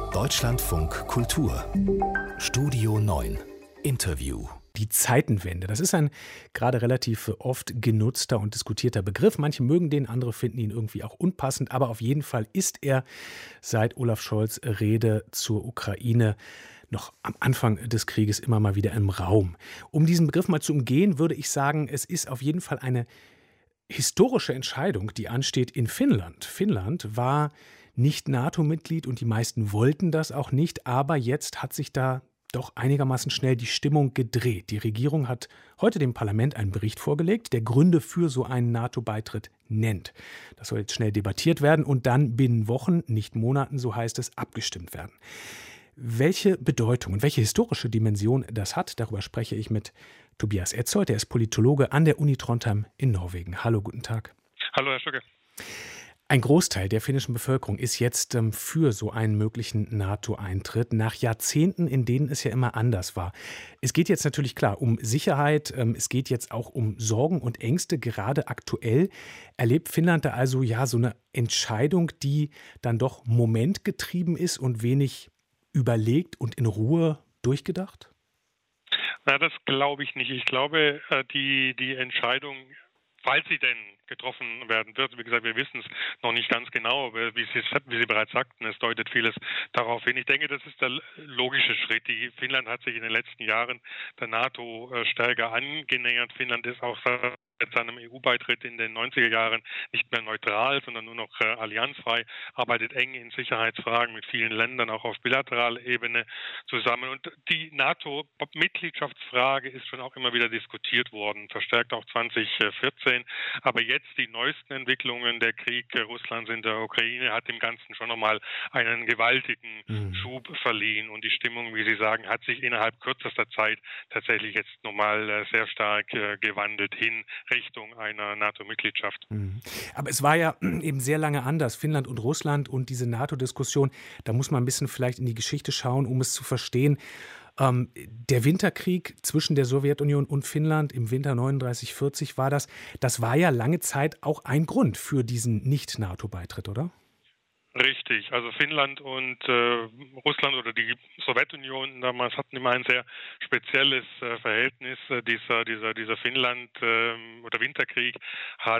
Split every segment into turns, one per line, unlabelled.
Deutschlandfunk Kultur Studio 9 Interview.
Die Zeitenwende, das ist ein gerade relativ oft genutzter und diskutierter Begriff. Manche mögen den, andere finden ihn irgendwie auch unpassend. Aber auf jeden Fall ist er seit Olaf Scholz' Rede zur Ukraine noch am Anfang des Krieges immer mal wieder im Raum. Um diesen Begriff mal zu umgehen, würde ich sagen, es ist auf jeden Fall eine historische Entscheidung, die ansteht in Finnland. Finnland war nicht NATO-Mitglied und die meisten wollten das auch nicht. Aber jetzt hat sich da doch einigermaßen schnell die Stimmung gedreht. Die Regierung hat heute dem Parlament einen Bericht vorgelegt, der Gründe für so einen NATO-Beitritt nennt. Das soll jetzt schnell debattiert werden und dann binnen Wochen, nicht Monaten, so heißt es, abgestimmt werden. Welche Bedeutung und welche historische Dimension das hat, darüber spreche ich mit Tobias Etzold. Er ist Politologe an der Uni Trondheim in Norwegen. Hallo, guten Tag.
Hallo, Herr Schucke.
Ein Großteil der finnischen Bevölkerung ist jetzt für so einen möglichen NATO-Eintritt, nach Jahrzehnten, in denen es ja immer anders war. Es geht jetzt natürlich klar um Sicherheit, es geht jetzt auch um Sorgen und Ängste. Gerade aktuell erlebt Finnland da also ja so eine Entscheidung, die dann doch momentgetrieben ist und wenig überlegt und in Ruhe durchgedacht?
Na, das glaube ich nicht. Ich glaube, die Entscheidung, falls sie denn getroffen werden wird. Wie gesagt, wir wissen es noch nicht ganz genau, aber wie Sie bereits sagten, es deutet vieles darauf hin. Ich denke, das ist der logische Schritt. Finnland hat sich in den letzten Jahren der NATO stärker angenähert. Finnland ist auch seit seinem EU-Beitritt in den 90er Jahren nicht mehr neutral, sondern nur noch allianzfrei, arbeitet eng in Sicherheitsfragen mit vielen Ländern, auch auf bilateraler Ebene zusammen. Und die NATO-Mitgliedschaftsfrage ist schon auch immer wieder diskutiert worden, verstärkt auch 2014. Aber jetzt die neuesten Entwicklungen, der Krieg Russlands in der Ukraine hat dem Ganzen schon nochmal einen gewaltigen Schub verliehen. Und die Stimmung, wie Sie sagen, hat sich innerhalb kürzester Zeit tatsächlich jetzt nochmal sehr stark gewandelt hin Richtung einer NATO-Mitgliedschaft.
Aber es war ja eben sehr lange anders. Finnland und Russland und diese NATO-Diskussion, da muss man ein bisschen vielleicht in die Geschichte schauen, um es zu verstehen. Der Winterkrieg zwischen der Sowjetunion und Finnland im Winter 39-40 war das. Das war ja lange Zeit auch ein Grund für diesen Nicht-NATO-Beitritt, oder?
Richtig, also Finnland und Russland oder die Sowjetunion damals hatten immer ein sehr spezielles Verhältnis. Dieser Finnland- oder Winterkrieg hat,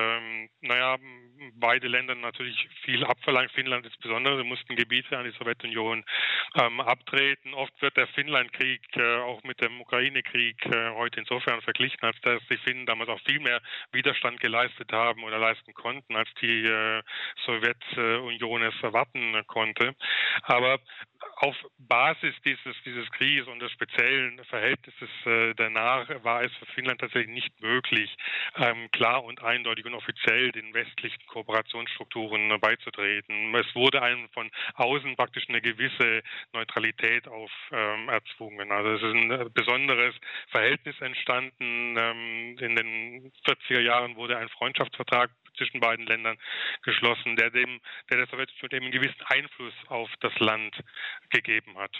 beide Länder natürlich viel abverlangt. Finnland insbesondere, sie mussten Gebiete an die Sowjetunion abtreten. Oft wird der Finnlandkrieg auch mit dem Ukraine-Krieg heute insofern verglichen, als dass die Finnen damals auch viel mehr Widerstand geleistet haben oder leisten konnten, als die Sowjetunion es erwarten konnte. Aber auf Basis dieses Krieges und des speziellen Verhältnisses danach war es für Finnland tatsächlich nicht möglich, klar und eindeutig und offiziell den westlichen Kooperationsstrukturen beizutreten. Es wurde einem von außen praktisch eine gewisse Neutralität erzwungen. Also es ist ein besonderes Verhältnis entstanden. In den 40er Jahren wurde ein Freundschaftsvertrag zwischen beiden Ländern geschlossen, der der Sowjetunion einen gewissen Einfluss auf das Land gegeben hat.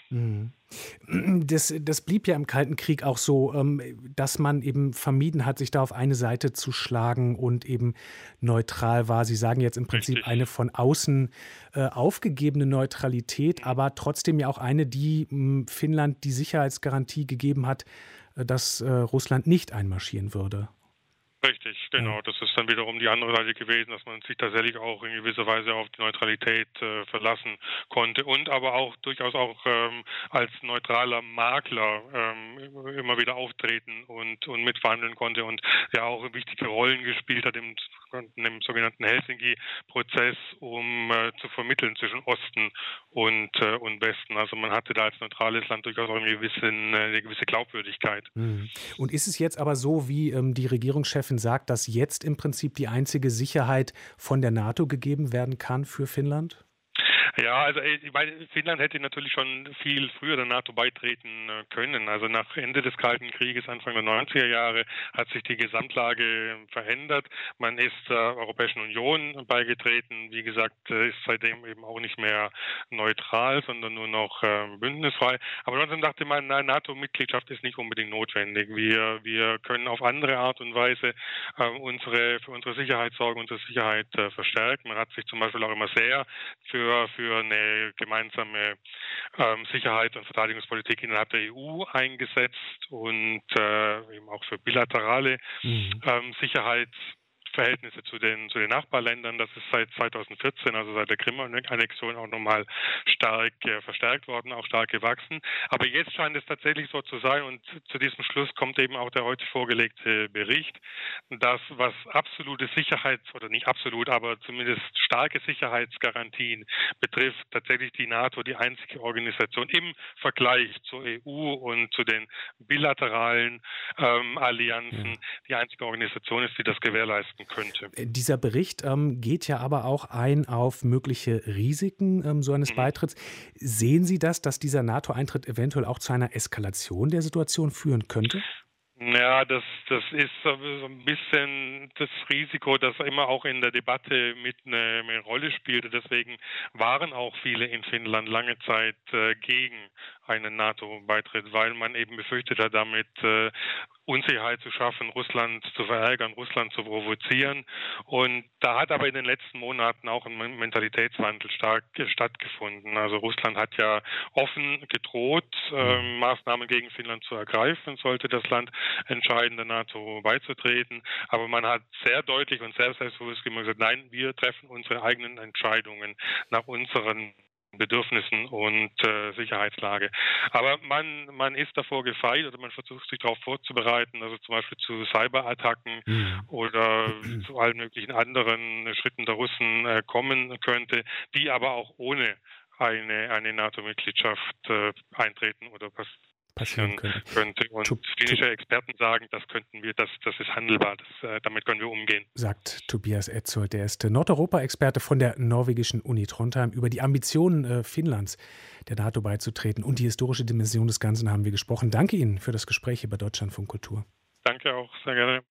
Das blieb ja im Kalten Krieg auch so, dass man eben vermieden hat, sich da auf eine Seite zu schlagen und eben neutral war. Sie sagen jetzt im Prinzip
Richtig.
Eine von außen aufgegebene Neutralität, aber trotzdem ja auch eine, die Finnland die Sicherheitsgarantie gegeben hat, dass Russland nicht einmarschieren würde.
Richtig, genau. Das ist dann wiederum die andere Seite gewesen, dass man sich tatsächlich auch in gewisser Weise auf die Neutralität verlassen konnte und aber auch durchaus auch als neutraler Makler immer wieder auftreten und mitverhandeln konnte und ja auch wichtige Rollen gespielt hat im sogenannten Helsinki-Prozess, um zu vermitteln zwischen Osten und Westen. Also man hatte da als neutrales Land durchaus auch eine gewisse Glaubwürdigkeit.
Und ist es jetzt aber so, wie die Regierungschefin sagt, dass jetzt im Prinzip die einzige Sicherheit von der NATO gegeben werden kann für Finnland?
Ja, also ich meine, Finnland hätte natürlich schon viel früher der NATO beitreten können. Also nach Ende des Kalten Krieges, Anfang der 90er Jahre, hat sich die Gesamtlage verändert. Man ist der Europäischen Union beigetreten. Wie gesagt, ist seitdem eben auch nicht mehr neutral, sondern nur noch bündnisfrei. Aber trotzdem dachte man, eine NATO-Mitgliedschaft ist nicht unbedingt notwendig. Wir können auf andere Art und Weise für unsere Sicherheit sorgen, unsere Sicherheit verstärken. Man hat sich zum Beispiel auch immer sehr für für eine gemeinsame Sicherheits- und Verteidigungspolitik innerhalb der EU eingesetzt und eben auch für bilaterale Sicherheitsverhältnisse zu den Nachbarländern. Das ist seit 2014, also seit der Krim-Annexion, auch nochmal stark verstärkt worden, auch stark gewachsen. Aber jetzt scheint es tatsächlich so zu sein, und zu diesem Schluss kommt eben auch der heute vorgelegte Bericht, dass was absolute oder nicht absolut, aber zumindest starke Sicherheitsgarantien betrifft, tatsächlich die NATO die einzige Organisation im Vergleich zur EU und zu den bilateralen Allianzen, die einzige Organisation ist, die das gewährleisten könnte.
Dieser Bericht geht ja aber auch ein auf mögliche Risiken so eines Beitritts. Sehen Sie das, dass dieser NATO-Eintritt eventuell auch zu einer Eskalation der Situation führen könnte?
Ja, das ist so ein bisschen das Risiko, das immer auch in der Debatte mit eine Rolle spielte. Deswegen waren auch viele in Finnland lange Zeit gegen einen NATO-Beitritt, weil man eben befürchtet hat, damit Unsicherheit zu schaffen, Russland zu verärgern, Russland zu provozieren. Und da hat aber in den letzten Monaten auch ein Mentalitätswandel stark stattgefunden. Also Russland hat ja offen gedroht, Maßnahmen gegen Finnland zu ergreifen, sollte das Land entscheiden, der NATO beizutreten. Aber man hat sehr deutlich und sehr selbstbewusst gesagt, nein, wir treffen unsere eigenen Entscheidungen nach unseren Bedürfnissen und Sicherheitslage. Aber man ist davor gefeit oder man versucht sich darauf vorzubereiten, also zum Beispiel zu Cyberattacken oder zu allen möglichen anderen Schritten der Russen kommen könnte, die aber auch ohne eine NATO-Mitgliedschaft eintreten oder passieren könnte. Und finnische Experten sagen, das ist handelbar, damit können wir umgehen.
Sagt Tobias Etzold, der ist Nordeuropa-Experte von der norwegischen Uni Trondheim. Über die Ambitionen Finnlands, der NATO beizutreten und die historische Dimension des Ganzen haben wir gesprochen. Danke Ihnen für das Gespräch über Deutschlandfunk Kultur.
Danke auch, sehr gerne.